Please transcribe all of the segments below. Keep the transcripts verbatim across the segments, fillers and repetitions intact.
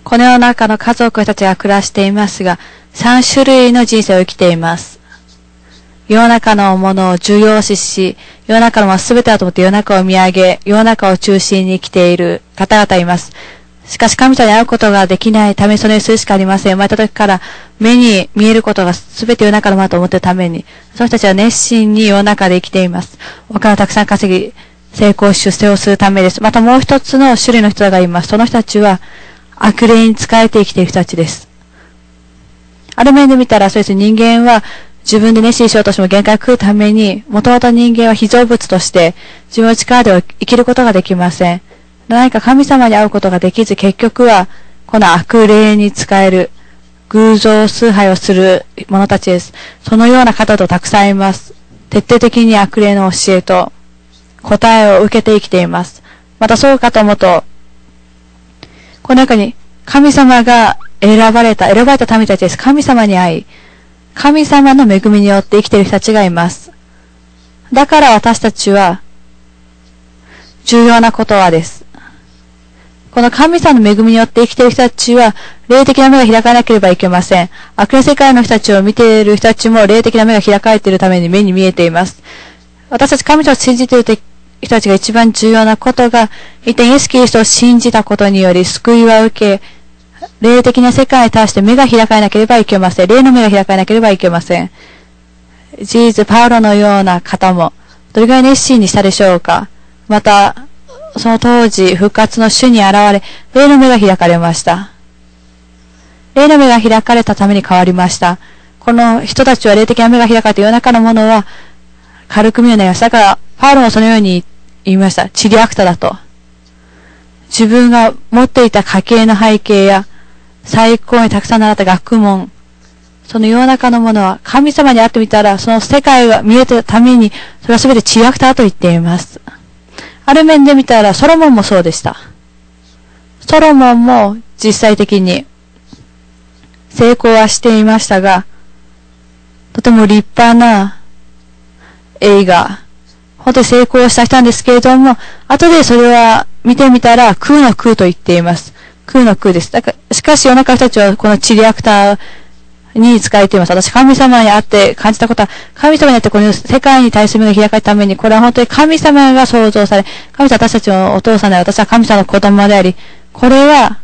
この世の中の家族たちが暮らしていますが、さん種類の人生を生きています。世の中のものを重要視し、世の中のもの全てだと思って世の中を見上げ、世の中を中心に生きている方々います。しかし神様に会うことができないためにそのようにするしかありません。生まれた時から目に見えることが全て世の中のものだと思っているために、その人たちは熱心に世の中で生きています。お金をたくさん稼ぎ、成功出世をするためです。またもう一つの種類の人がいます。その人たちは悪霊に仕えて生きている人たちです。ある面で見たらそうです。人間は自分で熱心しようとしても限界が来るために、もともと人間は被造物として自分の力では生きることができません。何か神様に会うことができず、結局はこの悪霊に仕える、偶像崇拝をする者たちです。そのような方とたくさんいます。徹底的に悪霊の教えと答えを受けて生きています。またそうかと思うと、この中に神様が選ばれた、選ばれた民たちです。神様に会い、神様の恵みによって生きている人たちがいます。だから私たちは、重要なことはです。この神様の恵みによって生きている人たちは、霊的な目が開かなければいけません。悪霊世界の人たちを見ている人たちも霊的な目が開かれているために目に見えています。私たち神様を信じている人たちが一番重要なことが、一体イエス・キリストを信じたことにより救いは受け、霊的な世界に対して目が開かなければいけません。霊の目が開かなければいけません。ジーズ・パウロのような方も、どれぐらい熱心にしたでしょうか。また、その当時、復活の主に現れ、霊の目が開かれました。霊の目が開かれたために変わりました。この人たちは霊的な目が開かれて世の中のものは軽く見えないました。だから、パウロもそのように言いました。地理アクタだと。自分が持っていた家系の背景や、最高にたくさん習った学問、その世の中のものは神様に会ってみたら、その世界が見えたために、それは全て地理アクタだと言っています。ある面で見たら、ソロモンもそうでした。ソロモンも実際的に成功はしていましたが、とても立派な映画、本当に成功した人なんですけれども、後でそれは見てみたら空の空と言っています。空の空です。だから、しかし世の中の人たちはこの地理アクターに使えています。私、神様に会って感じたことは、神様に会ってこの世界に対する目が開かれるために、これは本当に神様が創造され、神様は私たちのお父さんであり、私は神様の子供であり、これは、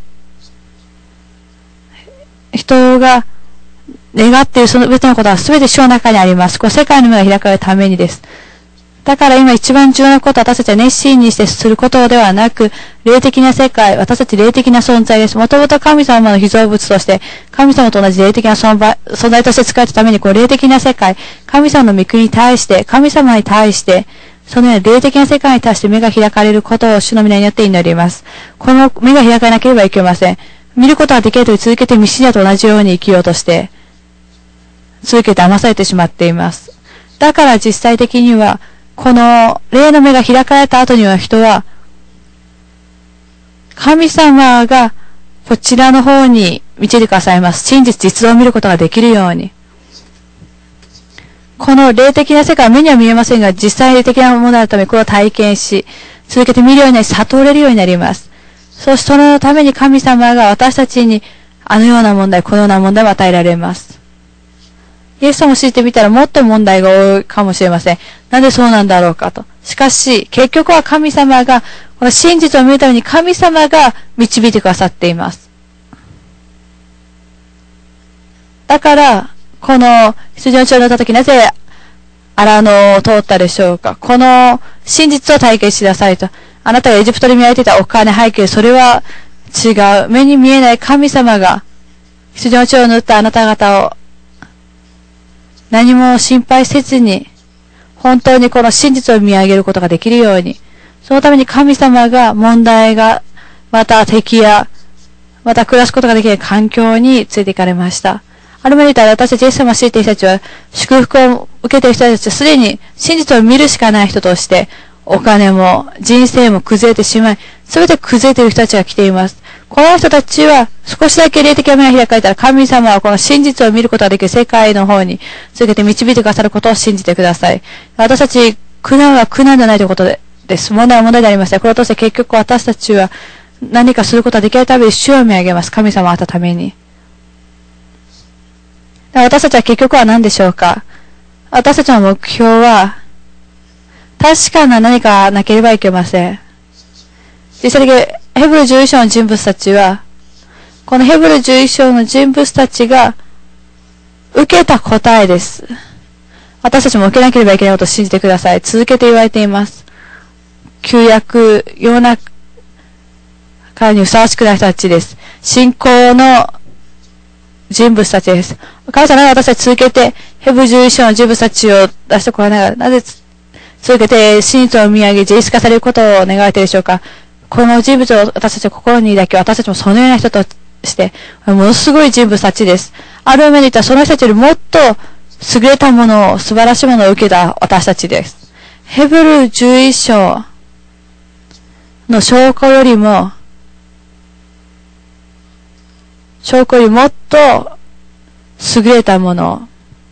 人が願っているその全てのことは全て主の中にあります。この世界の目が開かれるためにです。だから今一番重要なことは私たちは熱心にしてすることではなく、霊的な世界、私たち霊的な存在です。もともと神様の被造物として、神様と同じ霊的な存在として使えたために、この霊的な世界、神様の御国に対して、神様に対して、そのような霊的な世界に対して目が開かれることを主の皆によって祈ります。この目が開かなければいけません。見ることができると続けてミシアと同じように生きようとして、続けて騙されてしまっています。だから実際的には、この霊の目が開かれた後には人は、神様がこちらの方に導いてくださいます。真実実像を見ることができるように。この霊的な世界は目には見えませんが、実際霊的なもののためこれを体験し、続けて見るようになり、悟れるようになります。そしてそのために神様が私たちにあのような問題、このような問題を与えられます。イエス様を知ってみたらもっと問題が多いかもしれません。なんでそうなんだろうかと。しかし、結局は神様が、この真実を見るために神様が導いてくださっています。だから、この羊の血を塗ったときなぜ荒野を通ったでしょうか。この真実を体験しなさいと。あなたがエジプトで見られていたお金背景、それは違う。目に見えない神様が羊の血を塗ったあなた方を何も心配せずに、本当にこの真実を見上げることができるように、そのために神様が問題が、また敵や、また暮らすことができる環境に連れて行かれました。ある面で言ったら私たちイエス様を知っている人たちは、祝福を受けている人たちはすでに真実を見るしかない人として、お金も人生も崩れてしまい、すべて崩れている人たちが来ています。この人たちは少しだけ霊的な目が開かれたら神様はこの真実を見ることができる世界の方に続けて導いてくださることを信じてください。私たち苦難は苦難ではないということです。問題は問題でありません。これを通して結局私たちは何かすることができるたびに主を見上げます。神様あったために。私たちは結局は何でしょうか。私たちの目標は、確かな何かなければいけません。実際にヘブルじゅういっ章の人物たちは、このヘブルじゅういっ章の人物たちが受けた答えです。私たちも受けなければいけないことを信じてください。続けて言われています。旧約、世の中にふさわしくない人たちです。信仰の人物たちです。神様は私たち続けて、ヘブルじゅういっ章の人物たちを出してこられながら、なぜ続けて真実を見上げ、自立化されることを願われているでしょうか。この人物を私たちの心に抱き、私たちもそのような人として、ものすごい人物たちです。ある意味で言ったらその人たちよりもっと優れたものを、素晴らしいものを受けた私たちです。ヘブルじゅういっ章の証拠よりも、証拠よりもっと優れたもの、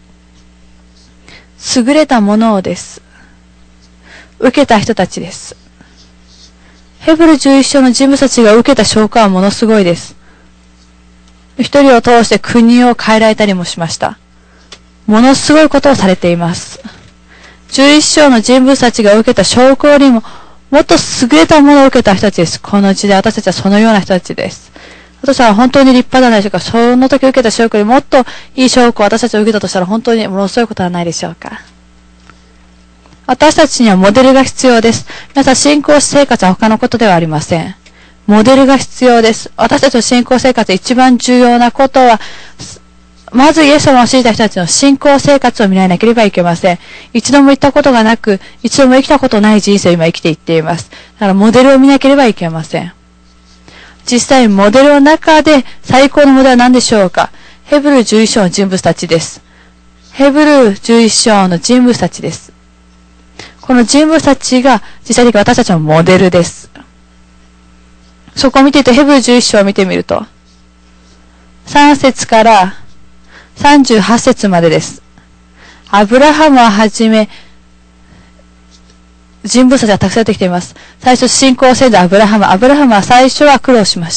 優れたものをです。受けた人たちです。ヘブルじゅういっ章の人物たちが受けた証拠はものすごいです。一人を通して国を変えられたりもしました。ものすごいことをされています。じゅういっ章の人物たちが受けた証拠よりももっと優れたものを受けた人たちです。この時代私たちはそのような人たちです。私は本当に立派ではないでしょうか。その時受けた証拠よりもっといい証拠を私たちが受けたとしたら本当にものすごいことはないでしょうか。私たちにはモデルが必要です。皆さん信仰生活は他のことではありません。モデルが必要です。私たちの信仰生活で一番重要なことは、まずイエス様を信じた人たちの信仰生活を見られなければいけません。一度も行ったことがなく、一度も生きたことない人生を今生きていっています。だからモデルを見なければいけません。実際モデルの中で最高のモデルは何でしょうか。ヘブルじゅういっ章の人物たちです。ヘブルじゅういっ章の人物たちです。この人物たちが実際に私たちのモデルです。そこを見ていてヘブルじゅういっ章を見てみると、さん節からさんじゅうはち節までです。アブラハムをはじめ、人物たちがたくさん出てきています。最初、信仰せずアブラハム。アブラハムは最初は苦労しました。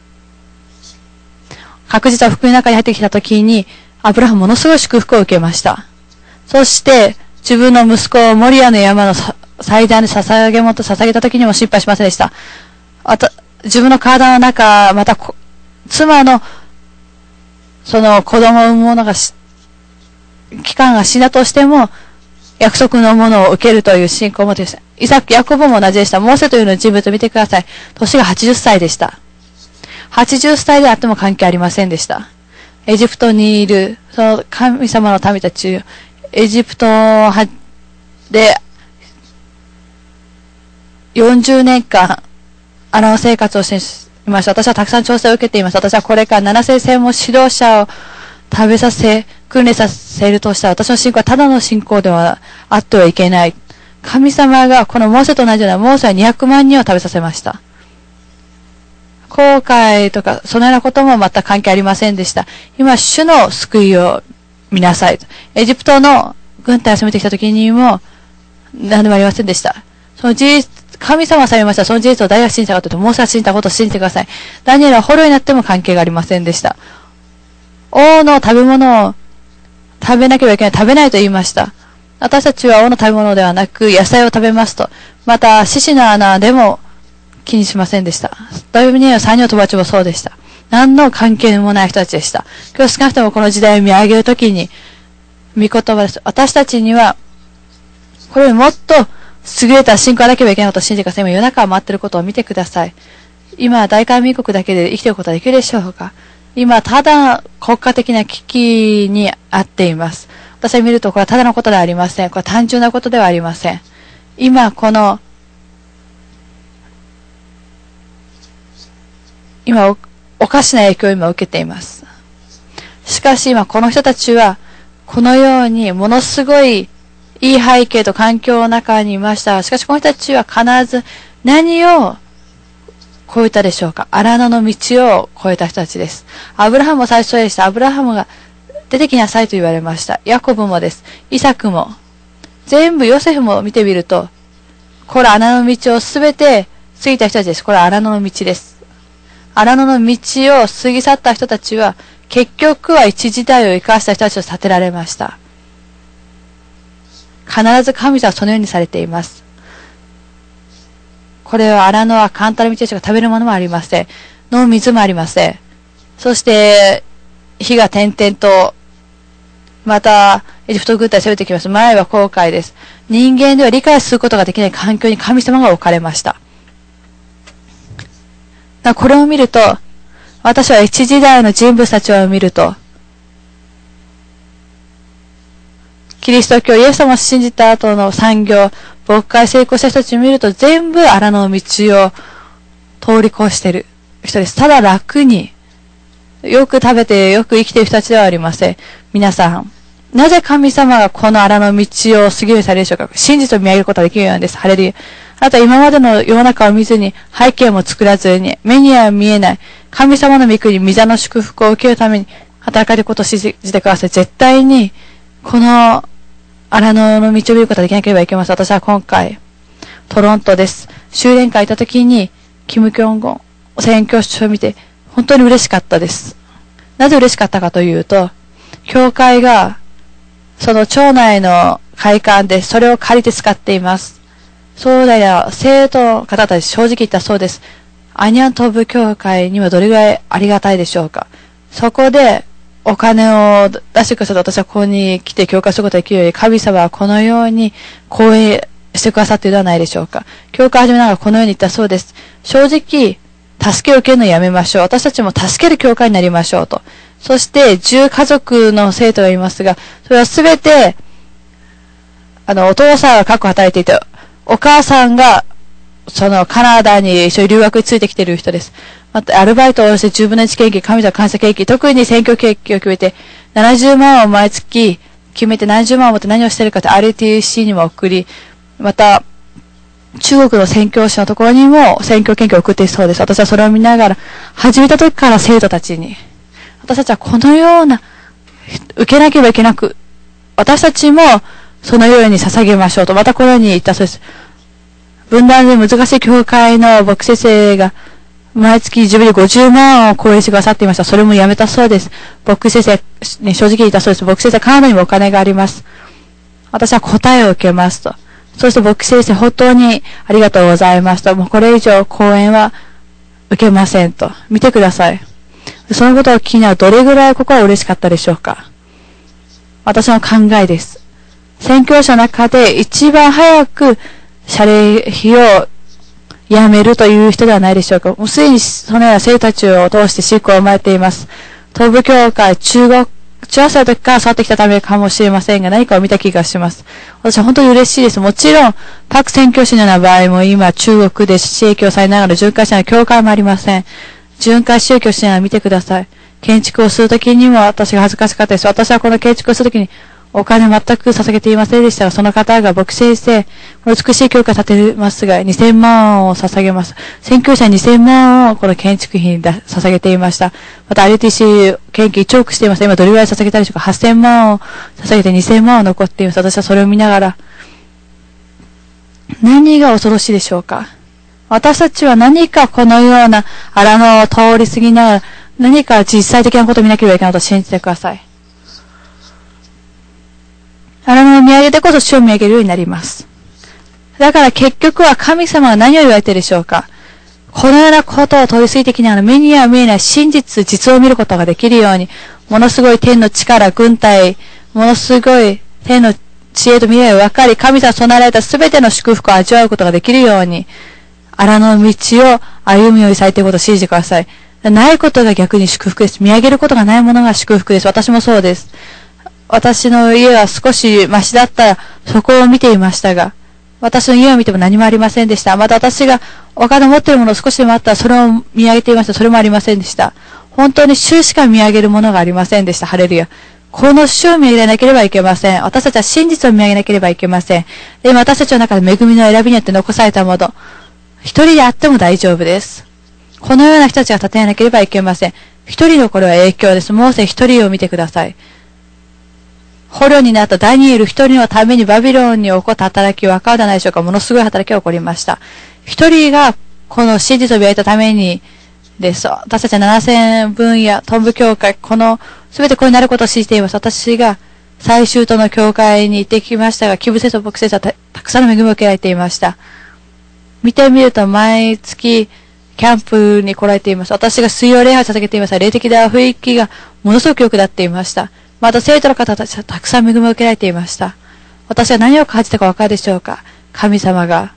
確実は福音の中に入ってきたときに、アブラハムものすごい祝福を受けました。そして、自分の息子をモリアの山の祭壇で捧げ物と捧げたときにも心配しませんでした。あと、自分の体の中、また、妻の、その子供を産む者がし、期間が死んだとしても、約束のものを受けるという信仰を持っていました。イサク、ヤコブも同じでした。モーセというの人物を見てください。年がはちじゅっさいでした。はちじゅっさいであっても関係ありませんでした。エジプトにいる、その神様の民たち、エジプトでよんじゅうねんかん、荒野生活をしていました。私はたくさん調整を受けています。私はこれからななせい専門指導者を食べさせ、訓練させるとしたら、私の信仰はただの信仰ではあってはいけない。神様がこのモーセと同じような、モーセはにひゃくまんにんを食べさせました。後悔とか、そのようなことも全く関係ありませんでした。今、主の救いを見なさい。エジプトの軍隊を攻めてきた時にも、何でもありませんでした。その事実、神様はされました。その事実を誰が信じたかというと、モーセが信じたことを信じてください。ダニエルは捕虜になっても関係がありませんでした。王の食べ物を食べなければいけない。食べないと言いました。私たちは王の食べ物ではなく、野菜を食べますと。また、獅子の穴でも気にしませんでした。ダビデの三人の友達もそうでした。何の関係もない人たちでした。今日少なくともこの時代を見上げるときに、御言葉です。私たちには、これよりもっと優れた信仰がなければいけないことを信じてください。今夜中を回っていることを見てください。今、大韓民国だけで生きていることはできるでしょうか。今、ただ国家的な危機にあっています。私が見ると、これはただのことではありません。これは単純なことではありません。今、この、今お、おかしな影響を今受けています。しかし今、この人たちは、このようにものすごいいい背景と環境の中にいました。しかしこの人たちは必ず何を越えたでしょうか。荒野の道を越えた人たちです。アブラハムも最初でした。アブラハムが出てきなさいと言われました。ヤコブもです。イサクも。全部ヨセフも見てみると、これ穴の道をすべて過ぎた人たちです。これは荒野の道です。荒野の道を過ぎ去った人たちは、結局は一時代を生かした人たちと立てられました。必ず神様はそのようにされています。これは荒野は簡単な道でしょうか。食べるものもありません。飲む水もありません。そして、火が点々と、また、エジプト軍隊が攻めてきます。前は後悔です。人間では理解することができない環境に神様が置かれました。だこれを見ると、私は一時代の人物たちを見ると、キリスト教、イエス様を信じた後の産業、牧会成功した人たちを見ると、全部荒野の道を通り越している人です。ただ楽に、よく食べてよく生きている人たちではありません。皆さん、なぜ神様がこの荒野の道を過ぎるようにされるでしょうか。真実を見上げることができるようなんです。ハレルヤ。あなたは今までの世の中を見ずに、背景も作らずに、目には見えない、神様の御国、御座の祝福を受けるために働かれることを信じてください。絶対に、この荒野の道を見ることができなければいけません。私は今回、トロントです。修練会行った時に、キム・キョンゴン、宣教師を見て、本当に嬉しかったです。なぜ嬉しかったかというと、教会が、その町内の会館でそれを借りて使っています。そうだよ、生徒の方たち正直言ったそうです。アニャントブ教会にはどれぐらいありがたいでしょうか。そこでお金を出してくださって私はここに来て教会することができるように神様はこのように講演してくださっているのではないでしょうか。教会始めながらこのように言ったそうです。正直、助けを受けるのをやめましょう。私たちも助ける教会になりましょうと。そして、十家族の生徒がいますが、それはすべて、あの、お父さんが過去働いていて、お母さんが、その、カナダに一緒に留学についてきている人です。また、アルバイトをしてじゅうぶんのいち献金、神様感謝献金、特に選挙献金を決めて、ななじゅうまんを毎月決めてななじゅうまんを持って何をしているかと アールティーシー にも送り、また、中国の宣教師のところにも選挙献金を送っているそうです。私はそれを見ながら、始めた時から生徒たちに、私たちはこのような、受けなければいけなく、私たちもそのように捧げましょうと、またこのように言ったそうです。分断で難しい教会の牧師先生が、毎月自分でごじゅうまんを講演してくださっていました。それもやめたそうです。牧師先生に正直言ったそうです。牧師先生、カナダにもお金があります。私は答えを受けますと。そうすると牧師先生、本当にありがとうございますと。もうこれ以上講演は受けませんと。見てください。そのことを聞きながらどれぐらい心は嬉しかったでしょうか。私の考えです。宣教師の中で一番早く謝礼費をやめるという人ではないでしょうか。もうすでにそのような生徒たちを通して信仰を生まれています。東部教会、中国、中学生の時から育ってきたためかもしれませんが、何かを見た気がします。私は本当に嬉しいです。もちろん、パク宣教師のような場合も今、中国で宗教されながら巡回者の教会もありません。巡回宗教しながら見てください。建築をするときにも私が恥ずかしかったです。私はこの建築をするときにお金全く捧げていませんでしたが、その方が牧師先生、美しい教会を建てますが、にせんまんを捧げます。宣教者にせんまんをこの建築費に捧げていました。また アールティーシー 献金いちおくしていました。今どれぐらい捧げたでしょうか。はっせんまんを捧げてにせんまんを残っています。私はそれを見ながら、何が恐ろしいでしょうか。私たちは何かこのような荒野を通り過ぎながら、何か実際的なことを見なければいけないと信じてください。荒野を見上げてこそ主を見上げるようになります。だから結局は神様は何を言われているでしょうか。このようなことを通り過ぎてきながら目には見えない真実、実を見ることができるように、ものすごい天の力、軍隊、ものすごい天の知恵と未来を分かり、神様が備えられたすべての祝福を味わうことができるように、荒野の道を歩むようにされていることを信じてください。ないことが逆に祝福です。見上げることがないものが祝福です。私もそうです。私の家は少しマシだったら、そこを見ていましたが、私の家を見ても何もありませんでした。また私がお金を持っているものを少しでもあったら、それを見上げていました。それもありませんでした。本当に主しか見上げるものがありませんでした。ハレルヤ。この主を見上げなければいけません。私たちは真実を見上げなければいけません。で、私たちの中で恵みの選びによって残されたもの、一人であっても大丈夫です。このような人たちが立てなければいけません。一人のこれは影響です。モーセ一人を見てください。捕虜になったダニエル一人のためにバビロンに起こった働きは分かるではないでしょうか。ものすごい働きが起こりました。一人がこの真実を磨いたためにです。私たちはななせんぶんやトンブ教会、このすべてこうになることを信じています。私が最終との教会に行ってきましたが、キブ先生と僕先生は た, たくさんの恵みを受けられていました。見てみると毎月キャンプに来られています。私が水曜礼拝を捧げていました。霊的な雰囲気がものすごく良くなっていました。また生徒の方たちはたくさん恵みを受けられていました。私は何を感じたかわかるでしょうか。神様が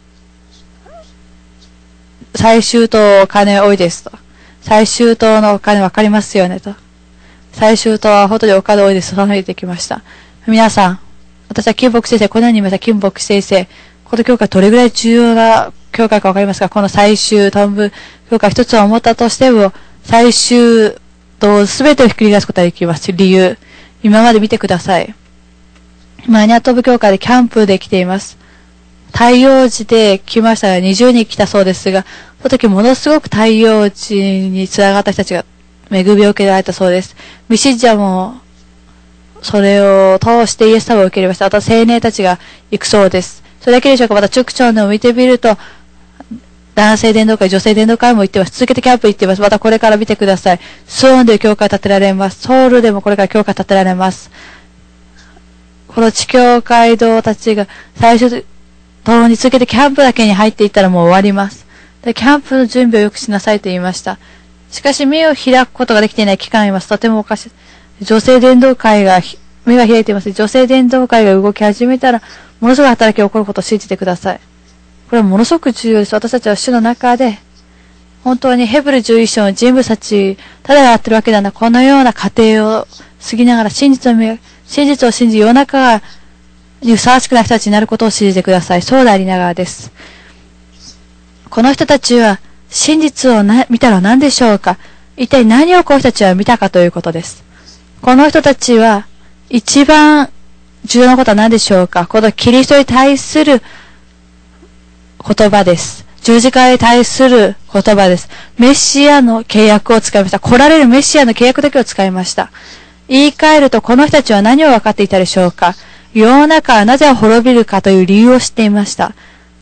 最終とお金多いですと。最終とのお金わかりますよねと。最終とは本当にお金多いですと話してきました。皆さん、私は金木先生、このように言いました。金木先生、この教会どれぐらい重要な教会かわかりますか。この最終トンブ教会一つを思ったとしても、最終と全てをひっくり返すことができます。理由。今まで見てください。マニアトンブ教会でキャンプで来ています。太陽寺で来ましたがにじゅうにん来たそうですが、その時ものすごく太陽寺につながった人たちが恵みを受けられたそうです。未信者もそれを通してイエス様を受け入れました。あと青年たちが行くそうです。それだけでしょうか。また直腸のを見てみると、男性伝道会、女性伝道会も行ってます。続けてキャンプ行ってます。またこれから見てください。ソウルで教会建てられます。ソウルでもこれから教会建てられます。この地教会堂たちが最初とに続けてキャンプだけに入っていったらもう終わります。でキャンプの準備をよくしなさいと言いました。しかし目を開くことができていない期間がいます。とてもおかしい。女性伝道会が目が開いています。女性伝道会が動き始めたらものすごい働きが起こることを信じてください。これはものすごく重要です。私たちは主の中で本当にヘブルじゅういっ章の人物たちただやってるわけではなく、このような過程を過ぎながら真実を見真実を信じ世の中にふさわしくない人たちになることを信じてください。そうでありながらです。この人たちは真実をな見たら何でしょうか。一体何をこの人たちは見たかということです。この人たちは一番重要なことは何でしょうか。このキリストに対する言葉です。十字架に対する言葉です。メシアの契約を使いました。来られるメシアの契約だけを使いました。言い換えるとこの人たちは何を分かっていたでしょうか。世の中はなぜ滅びるかという理由を知っていました。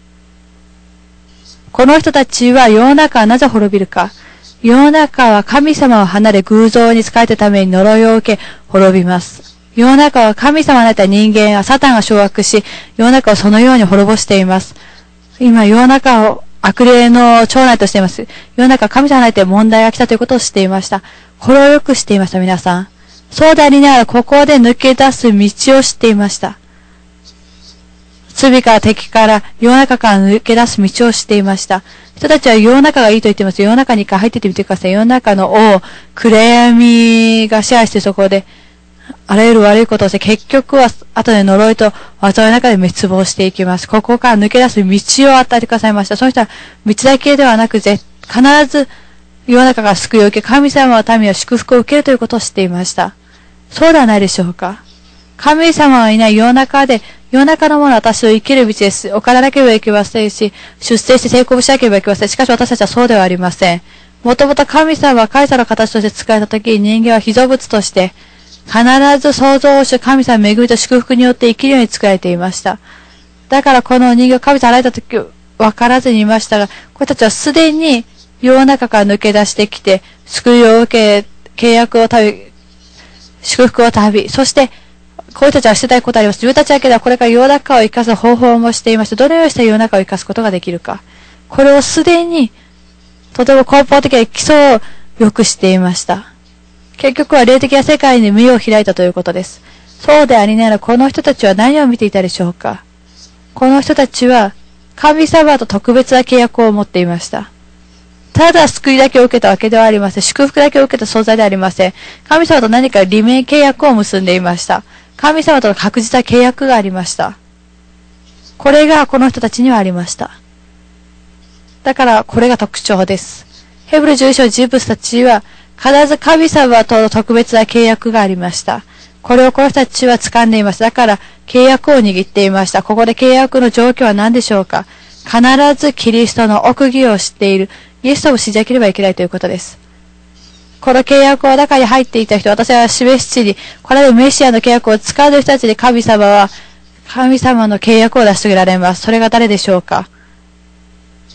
この人たちは世の中はなぜ滅びるか。世の中は神様を離れ偶像に仕えたために呪いを受け滅びます。世の中は神様になった人間はサタンが掌握し、世の中をそのように滅ぼしています。今世の中を悪霊の長男としています。世の中は神様になって問題が来たということを知っていました。これをよく知っていました皆さん。そうでありながらここで抜け出す道を知っていました。罪から敵から世の中から抜け出す道を知っていました。人たちは世の中がいいと言っています。世の中に一回入っていってみてください。世の中の王、暗闇が支配してそこであらゆる悪いことをして結局は後で呪いと災いの中で滅亡していきます。ここから抜け出す道を与えてくださいました。その人は道だけではなく必ず世の中から救いを受け、神様の民は祝福を受けるということを知っていました。そうではないでしょうか。神様はいない世の中で、世の中のものは私を生きる道です。お金なければいけませんし、出世して成功しなければいけません。しかし私たちはそうではありません。もともと神様は神様の形として作られたとき、人間は被造物として、必ず創造主神様の恵みと祝福によって生きるように作られていました。だからこの人間を神様に現れたとき、分からずにいましたが、この人たちはすでに世の中から抜け出してきて、救いを受け、契約を旅、祝福を旅、そして、こういう人たちはしてたいことあります。自分たちだけではこれから世の中を生かす方法もしていまして、どのようにして世の中を生かすことができるか。これをすでに、とても根本的な基礎をよくしていました。結局は霊的な世界に目を開いたということです。そうでありながら、この人たちは何を見ていたでしょうか。この人たちは、神様と特別な契約を持っていました。ただ救いだけを受けたわけではありません。祝福だけを受けた存在ではありません。神様と何か利命契約を結んでいました。神様との確実な契約がありました。これがこの人たちにはありました。だからこれが特徴です。ヘブルじゅういっ章の人物たちは必ず神様との特別な契約がありました。これをこの人たちは掴んでいます。だから契約を握っていました。ここで契約の状況は何でしょうか。必ずキリストの奥義を知っているイエス様を信じなければいけないということです。この契約の中に入っていた人、私は示し地に、これでメシアの契約を使う人たちで神様は、神様の契約を成し遂げられます。それが誰でしょうか。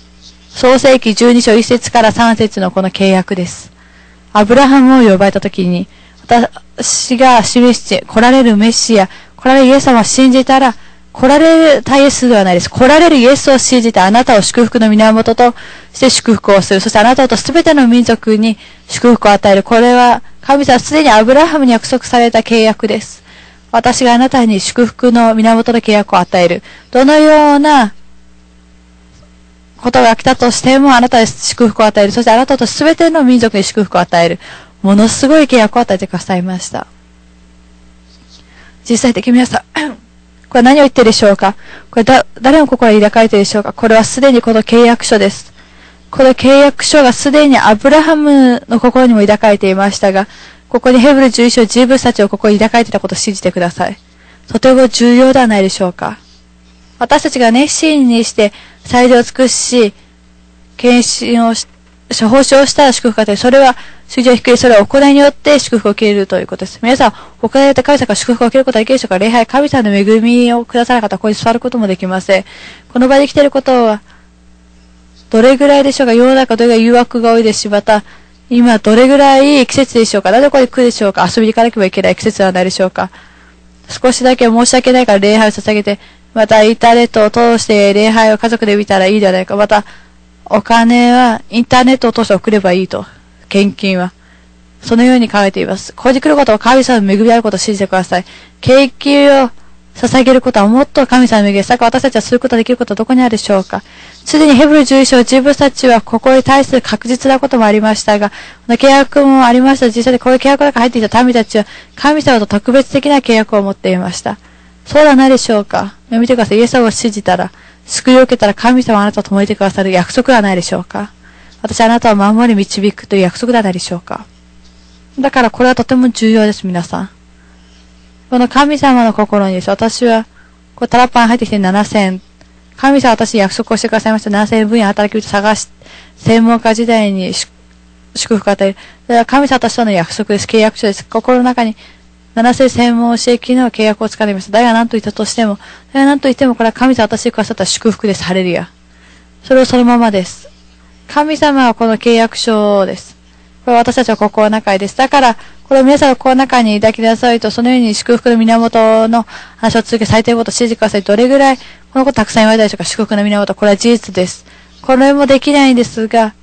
創世記じゅうに章いち節からさん節のこの契約です。アブラハムを呼ばれたときに、私が示して来られるメシア、来られるイエス様を信じたら、来られるイエスではないです。来られるイエスを信じてあなたを祝福の源として祝福をする。そしてあなたとすべての民族に祝福を与える。これは神様はすでにアブラハムに約束された契約です。私があなたに祝福の源の契約を与える。どのようなことが来たとしてもあなたに祝福を与える。そしてあなたとすべての民族に祝福を与える。ものすごい契約を与えてくださいました。実際的に皆さん、これは何を言っているでしょうか。これだ、誰の心に抱かれているでしょうか。これはすでにこの契約書です。この契約書がすでにアブラハムの心にも抱かれていましたが、ここにヘブルじゅういち章人物たちをここに抱かれていたことを信じてください。とても重要ではないでしょうか。私たちが熱心にして最善を尽くし、献身をし、奉仕をしたら祝福が与える。それは数字を低い、それは行いによって祝福を受けるということです。皆さん、行いによって神様から祝福を受けることはできるでしょうか。礼拝、神様の恵みをくださなかったらここに座ることもできません。この場で生きていることは、どれぐらいでしょうか。世の中どれぐらい誘惑が多いですし、また、今どれぐらい季節でしょうか。なぜここに来るでしょうか。遊びに行かなければいけない季節ではないでしょうか。少しだけ申し訳ないから礼拝を捧げて、またインターネットを通して礼拝を家族で見たらいいではないか。また、お金はインターネットを通して送ればいいと。献金は。そのように考えています。ここに来ることは神様の恵みであることを信じてください。献金を捧げることはもっと神様の恵みです。だから私たちはすることができることはどこにあるでしょうか。すでにヘブルじゅういち章自分たちはここに対する確実なこともありましたが、契約もありました。実際にこういう契約の中に入っていた民たちは神様と特別的な契約を持っていました。そうではないでしょうか。見てください。イエス様を信じたら、救いを受けたら神様はあなたと共にいてくださる約束ではないでしょうか。私はあなたを守り導くという約束ではないでしょうか。だからこれはとても重要です、皆さん。この神様の心にです。私は、こうタラッパン入ってきてななせん。神様は私に約束をしてくださいました。ななせん分野働き人探し、専門家時代に祝福を与える。それは神様と私との約束です。契約書です。心の中にななせん専門教え機の契約を使っていました。誰が何と言ったとしても、誰が何と言ってもこれは神様と私にくださった祝福です。ハレルヤ。それはそのままです。神様はこの契約書です。これは私たちは心の中です。だから、これを皆さんの心の中に抱きなさいと、そのように祝福の源の話を続けされていることを信じてください。どれぐらい、このことたくさん言われたでしょうか。祝福の源、これは事実です。これもできないんですが、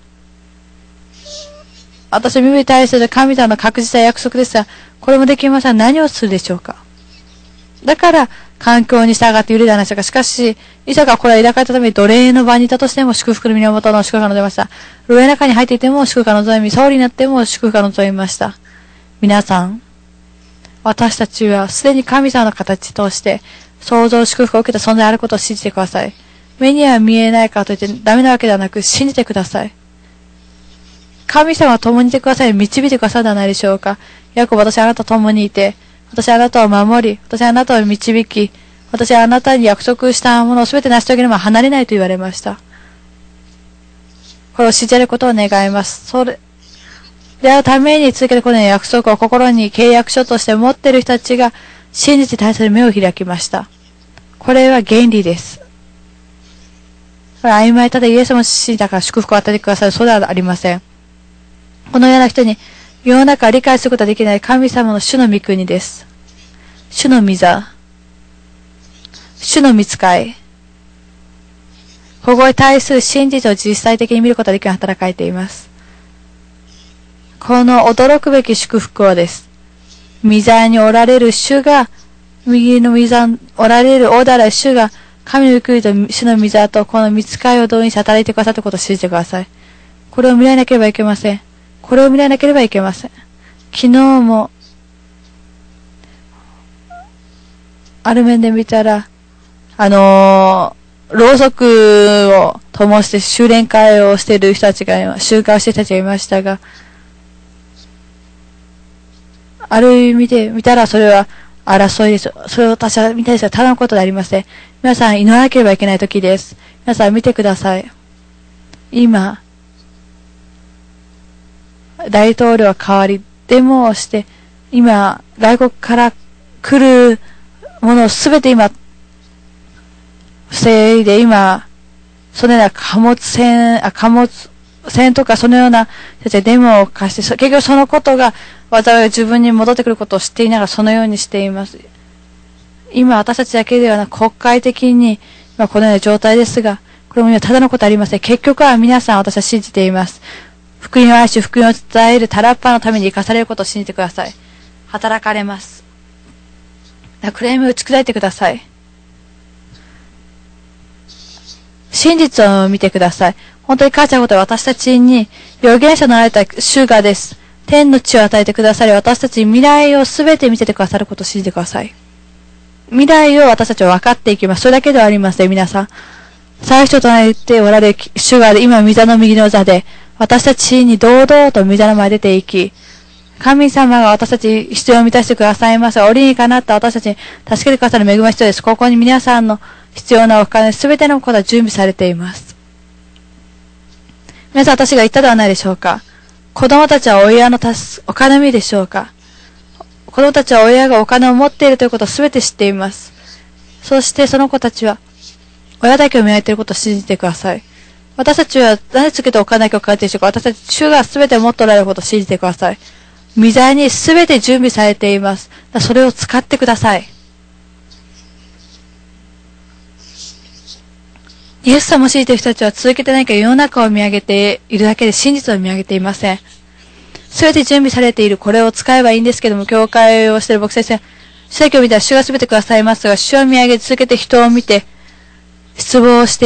私の耳に対する神様の確実な約束ですが、これもできません。何をするでしょうか。だから、環境に従って揺れではないでしょうか。しかし、イサがこれを抱かれたために奴隷の場にいたとしても祝福の源の祝福が望みました。奴隷の中に入っていても祝福が望み、総理になっても祝福が望みました。皆さん、私たちはすでに神様の形として創造祝福を受けた存在であることを信じてください。目には見えないからといってダメなわけではなく信じてください。神様は共にいてください。導いてくださるではないでしょうか。ヤコブ、私はあなたと共にいて、私はあなたを守り、私はあなたを導き、私はあなたに約束したものをすべて成し遂げるまで離れないと言われました。これを信じることを願います。それ、であるために続けるこの約束を心に契約書として持っている人たちが真実に対する目を開きました。これは原理です。これは曖昧ただイエスも信じたから祝福を与えてくださる。そうではありません。このような人に世の中を理解することができない神様の主の御国です。主の御座。主の御使い。保護に対する真実を実際的に見ることができるように働かれています。この驚くべき祝福はです。御座におられる主が、右の御座におられる大だら主が、神の御国と主の御座とこの御使いを動員して働いてくださったことを信じてください。これを見られなければいけません。これを見られなければいけません。昨日も、ある面で見たら、あのー、ろうそくを灯して修練会をしている人たちが、集会をしている人たちがいましたが、ある意味で見たらそれは争いです。それを私は見たいですが、ただのことでありません。皆さん祈らなければいけない時です。皆さん見てください。今、大統領は変わり、デモをして、今、外国から来るものをすべて今、防いで今、 そのような貨物船、あ、貨物船とかそのようなデモを貸して、結局そのことがわざわざ自分に戻ってくることを知っていながらそのようにしています。今私たちだけではなく国会的に今このような状態ですが、これも今ただのことありません。結局は皆さん私は信じています。福音を愛し、福音を伝えるタラッパのために生かされることを信じてください。働かれます。クレームを打ち砕いてください。真実を見てください。本当に感謝のことは私たちに預言者のあられた主がです。天の地を与えてくださり、私たちに未来をすべて見せてくださることを信じてください。未来を私たちは分かっていきます。それだけではありません、皆さん。最初となっておられる主が今、御座の右の座で、私たちに堂々と御座の前に出ていき、神様が私たち必要を満たしてくださいますが、折にかなった私たちに助けてくださる恵みが必要です。ここに皆さんの必要なお金、すべてのことは準備されています。皆さん、私が言ったではないでしょうか。子供たちは親のお金見でしょうか。子供たちは親がお金を持っているということをすべて知っています。そしてその子たちは親だけを見上げていることを信じてください。私たちは誰つけてお金だけを抱えているでしょうか。私たち、主がすべて持っておられることを信じてください。御座にすべて準備されています。それを使ってください。イエス様を信じている人たちは続けて何か世の中を見上げているだけで真実を見上げていません。すべて準備されているこれを使えばいいんですけども、教会をしている牧師先生、主だけを見たら主がすべてくださいますが、主を見上げ続けて人を見て、失望して、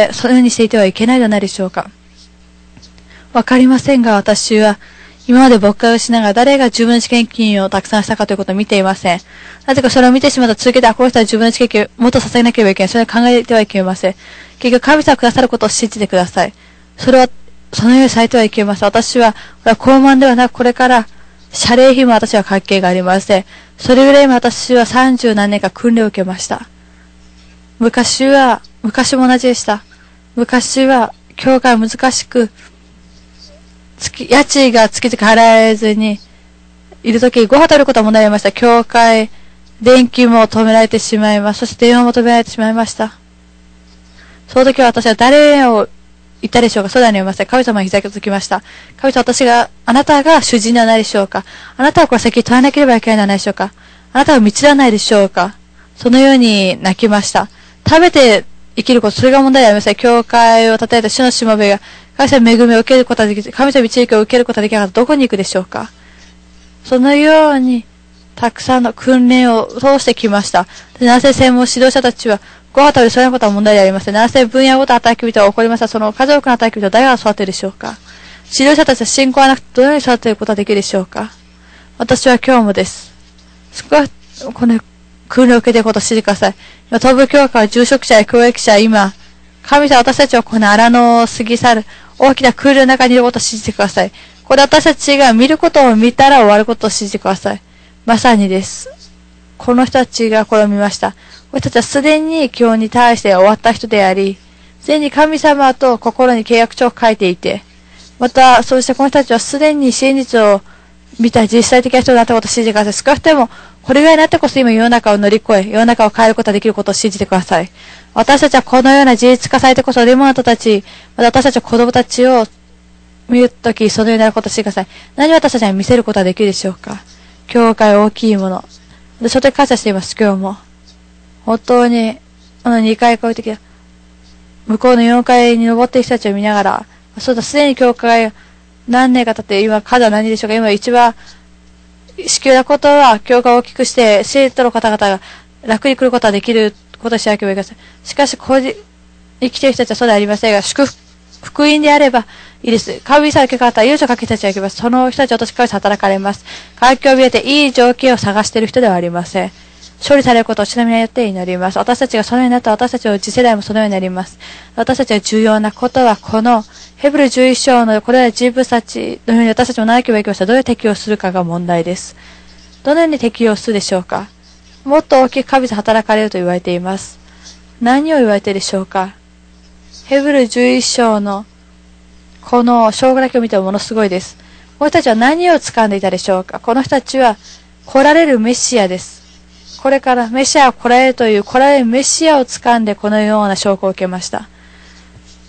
そのようにしていてはいけないではないでしょうか。わかりませんが、私は、今まで牧会をしながら誰が自分の資金金をたくさんしたかということを見ていません。なぜかそれを見てしまうと続けて、あ、この人は自分の資金金をもっと捧げなければいけない。それを考えてはいけません。結局、神様がくださることを信じてください。それは、そのようにされてはいけません。私は、これは高慢ではなく、これから、謝礼費も私は関係がありません。それぐらいも私は三十何年か訓練を受けました。昔は、昔も同じでした。昔は、教会は難しく、月、家賃が月々払えずに、いるとき、ご飯食べることは問題ありました。教会、電気も止められてしまいます。そして電話も止められてしまいました。その時は私は誰を言ったでしょうか。そうではありません。神様に膝をつきました。神様、私が、あなたが主人ではないでしょうか。あなたはこれ先に取らなければいけないではないでしょうか。あなたは道ではないでしょうか。そのように泣きました。食べて生きること、それが問題ではありません。教会を叩いた主のしもべが、神様の恵みを受けることができず、神様の導きを受けることができなかったらどこに行くでしょうか。そのように、たくさんの訓練を通してきました。なぜ専門指導者たちは、ご飯食べるそういうことは問題ではありません。なぜ分野ごと働き人が起こりました。その家族の働き人を誰が育てるでしょうか。指導者たちは信仰はなくてどのように育てることができるでしょうか。私は今日もです。少し、この訓練を受けていることを知ってください。今、東部教会は住職者や教育者は今、神様私たちはこの荒野を過ぎ去る大きな空流の中にいることを信じてください。これ私たちが見ることを見たら終わることを信じてください。まさにです。この人たちがこれを見ました。私たちはすでに今日に対して終わった人であり、すでに神様と心に契約書を書いていて、また、そうしてこの人たちはすでに真実を見た実際的な人になったことを信じてください。少なくとも、これぐらいになってこそ今世の中を乗り越え、世の中を変えることができることを信じてください。私たちはこのような事実化されてこそ、レモナトたち、また私たちは子供たちを見るとき、そのようになることを信じてください。何を私たちに見せることができるでしょうか。教会大きいもの。で、それで感謝しています、今日も。本当に、あのにかい越えてきた、向こうのよんかいに登っている人たちを見ながら、そうだ、すでに教会何年か経って、今、数は何でしょうか。今一番、至急なことは、教会を大きくして、生徒の方々が楽に来ることができることをしなければいけません。しかし、ここに生きている人たちはそうではありませんが、祝福、福音であればいいです。神様の結果方は、命をかけた人たちがいきます。その人たちは私から働かれます。環境を見れていい条件を探している人ではありません。勝利されることをちなみによって祈ります。私たちがそのようになった私たちの次世代もそのようになります。私たちが重要なことは、このヘブルじゅういっ章のこれら人物たちのように私たちもなければいけません。どういう適用するかが問題です。どのように適用するでしょうか。もっと大きく神様働かれると言われています。何を言われているでしょうか。ヘブルじゅういっ章のこの章だけを見てもものすごいです。この人たちは何を掴んでいたでしょうか。この人たちは来られるメシアです。これからメシアが来られるという来られるメシアを掴んでこのような証拠を受けました。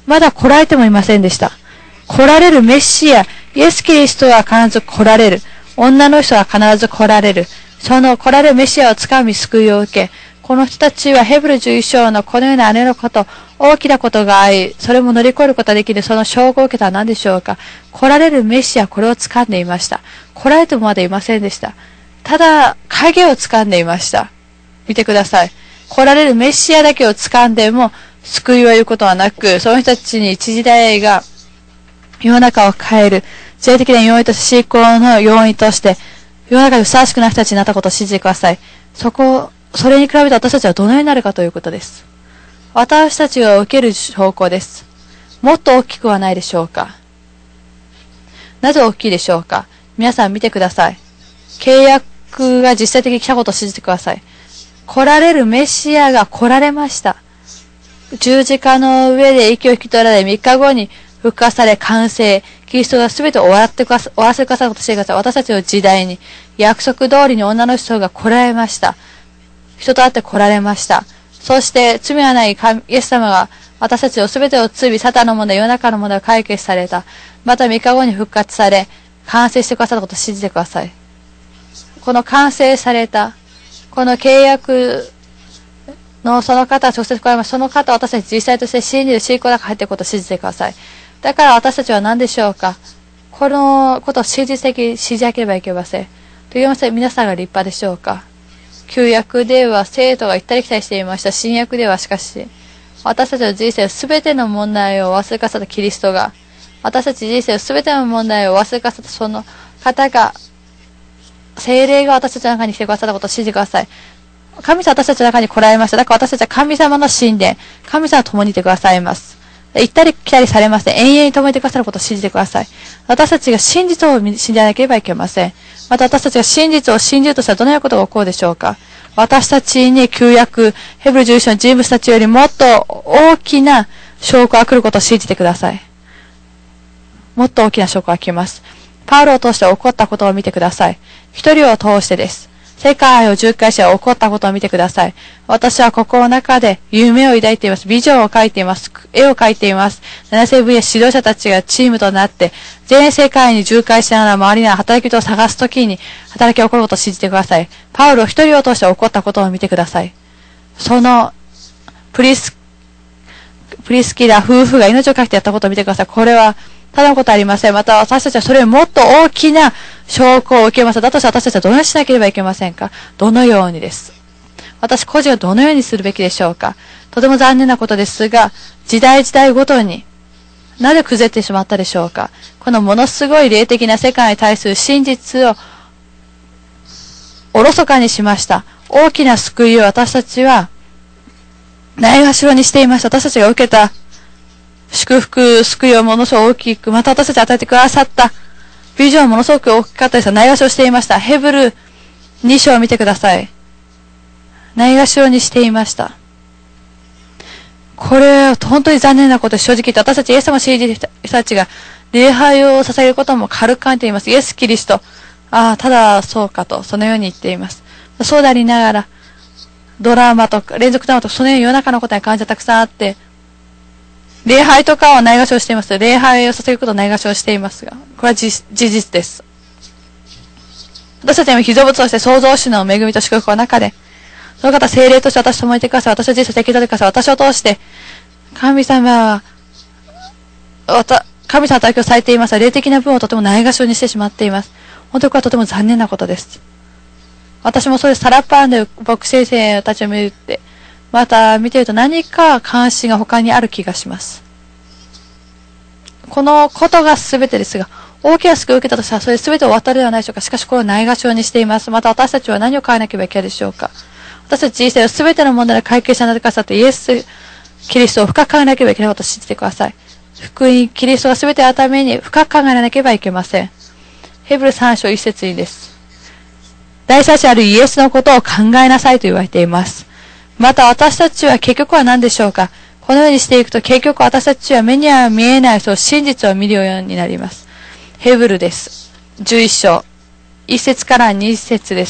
まだ来られてもいませんでした。来られるメシア、イエス・キリストは必ず来られる。女の人は必ず来られる。その来られるメシアをつかみ救いを受け、この人たちはヘブルじゅういっ章のこのような姉のこと、大きなことがあり、それも乗り越えることができるその証拠を受けたのは何でしょうか。来られるメシア、これを掴んでいました。来られてもまだいませんでした。ただ、影を掴んでいました。見てください。来られるメシアだけを掴んでも、救いを得ることはなく、その人たちに一時代が世の中を変える、性的な要因として、信仰の要因として、世の中にふさわしくない人たちになったことを信じてください。そこ、それに比べて私たちはどのようになるかということです。私たちが受ける方向です。もっと大きくはないでしょうか。なぜ大きいでしょうか。皆さん見てください。契約が実際的に来たことを信じてください。来られるメシアが来られました。十字架の上で息を引き取られ、三日後に復活され完成。キリストが全て終わってくださ、終わらせてくださることをしてください。私たちの時代に約束通りに女の人が来られました。人と会って来られました。そして罪はないイエス様が私たちを全てを罪、サタンの問題、世の中の問題を解決された。また三日後に復活され、完成してくださったことを信じてください。この完成された、この契約のその方は直接来られます。その方は私たち実際として信じる信仰の中に入っていることを信じてください。だから私たちは何でしょうか。このことを真実的に信じなければいけません。と言いますと皆さんが立派でしょうか。旧約では生徒が行ったり来たりしていました。新約ではしかし、私たちの人生すべての問題を忘れかさったキリストが、私たち人生すべての問題を忘れかさったその方が、聖霊が私たちの中に来てくださったことを信じてください。神様は私たちの中に来られました。だから私たちは神様の神殿、神様と共にいてくださいます。行ったり来たりされません。永遠に共にいてくださることを信じてください。私たちが真実を信じなければいけません。また私たちが真実を信じるとしたらどのようなことが起こるでしょうか。私たちに旧約、ヘブルじゅういっ章の人物たちよりもっと大きな証拠が来ることを信じてください。もっと大きな証拠が来ます。パウロを通して起こったことを見てください。一人を通してです。世界を巡回して起こったことを見てください。私はここの中で夢を抱いています。ビジョンを描いています。絵を描いています。ななせいぶんや指導者たちがチームとなって、全世界に巡回しながら周りに働き人を探すときに働きが起こることを信じてください。パウロ一人を通して起こったことを見てください。そのプリス、プリスキラ夫婦が命をかけてやったことを見てください。これはただのことはありません。また私たちはそれよりもっと大きな証拠を受けます。だとして私たちはどのようにしなければいけませんか。どのようにです。私個人はどのようにするべきでしょうか。とても残念なことですが、時代時代ごとになぜ崩れてしまったでしょうか。このものすごい霊的な世界に対する真実をおろそかにしました。大きな救いを私たちはないがしろにしていました。私たちが受けた祝福、救いをものすごく大きく、また私たちに与えてくださったビジョンはものすごく大きかったですが、ないがしろしていました。ヘブルに章を見てください。ないがしろにしていました。これは本当に残念なことで、正直言って私たちイエス様を信じる人たちが礼拝を捧げることも軽く感じています。イエス・キリスト。ああ、ただそうかと、そのように言っています。そうでありながら、ドラマとか連続ドラマとかそのように世の中のことに感じがたくさんあって、礼拝とかをないがしろしています。礼拝を捧げることをないがしろしていますが、これは事実です。私たちも被造物として創造主の恵みと祝福の中で、その方聖霊として私と共にいてください。私を人生を適当でください。私を通して、神様は、神様の働きをされています。霊的な分をとてもないがしろにしてしまっています。本当にこれはとても残念なことです。私もそういうサラパンで牧師先生たちを見るって、また見ていると何か関心が他にある気がします。このことが全てですが、大きな救いを受けたとしたらそれ全て終わったではないでしょうか。しかしこれをないがしろにしています。また私たちは何を変えなければいけないでしょうか。私たち人生を全ての問題を解決しなくださってイエス・キリストを深く考えなければいけないことを信じてください。福音、キリストが全てのために深く考えなければいけません。ヘブルさん章いち節にです。第三者あるイエスのことを考えなさいと言われています。また私たちは結局は何でしょうか。このようにしていくと結局私たちは目には見えないそう真実を見るようになります。ヘブルです。じゅういち章いち節からに節です。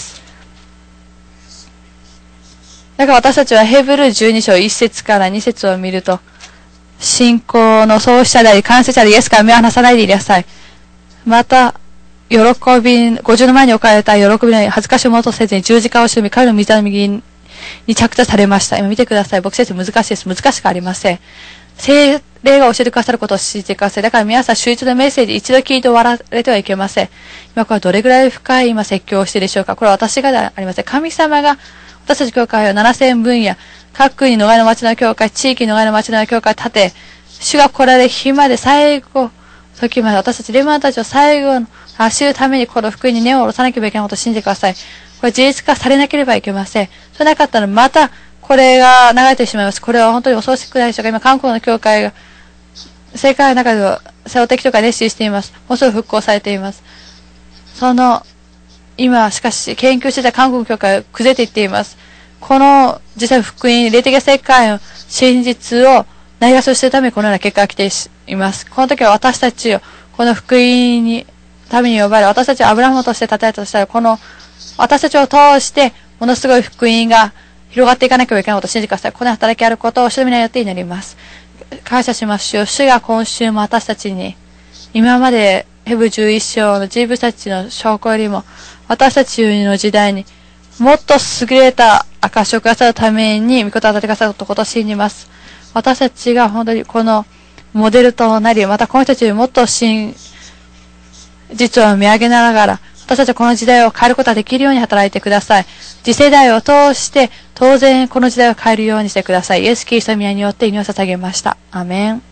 だから私たちはヘブルじゅうに章いち節からに節を見ると、 信仰の創始者であり、完成者でイエスから目を離さないでいなさい。また、喜び、ごじゅうの前に置かれた喜びの恥ずかしいものとせずに十字架を忍び、彼の御座の右に着座されました。今見てください。僕先生難しいです。難しくありません。聖霊が教えてくださることを信じてください。だから皆さん、秀逸なメッセージ一度聞いて終わられてはいけません。今これはどれぐらい深い今説教をしているでしょうか。これは私がではありません。神様が私たち教会をななせんぶんや、各国の野外の町の教会、地域の野外の町の教会を立て、主が来られる日まで最後、時まで私たちレマンたちを最後の走るためにこの福音に根を下ろさなければいけないことを信じてください。これ事実化されなければいけません。それなかったらまたこれが流れてしまいます。これは本当に恐ろしくないでしょうか。今韓国の教会が世界の中ではセオ的とか熱心しています。もうすぐ復興されています。その今しかし研究してた韓国教会は崩れていっています。この実際福音、霊的世界の真実をないがしろするためにこのような結果が来ています。この時は私たちをこの福音にために呼ばれ、私たちをアブラハムとして称えたとしたら、この私たちを通してものすごい福音が広がっていかなければいけないことを信じてください。この働きあることを主の皆によって祈ります。感謝しますよ。主が今週も私たちに今までヘブじゅういっ章の人物たちの証拠よりも私たちの時代にもっと優れた証をくださるために御事を与えてくださることを信じます。私たちが本当にこのモデルとなり、またこの人たちよりもっと真実を見上げながら、私たちはこの時代を変えることができるように働いてください。次世代を通して当然この時代を変えるようにしてください。イエス・キリストの皆によって祈りを捧げました。アメン。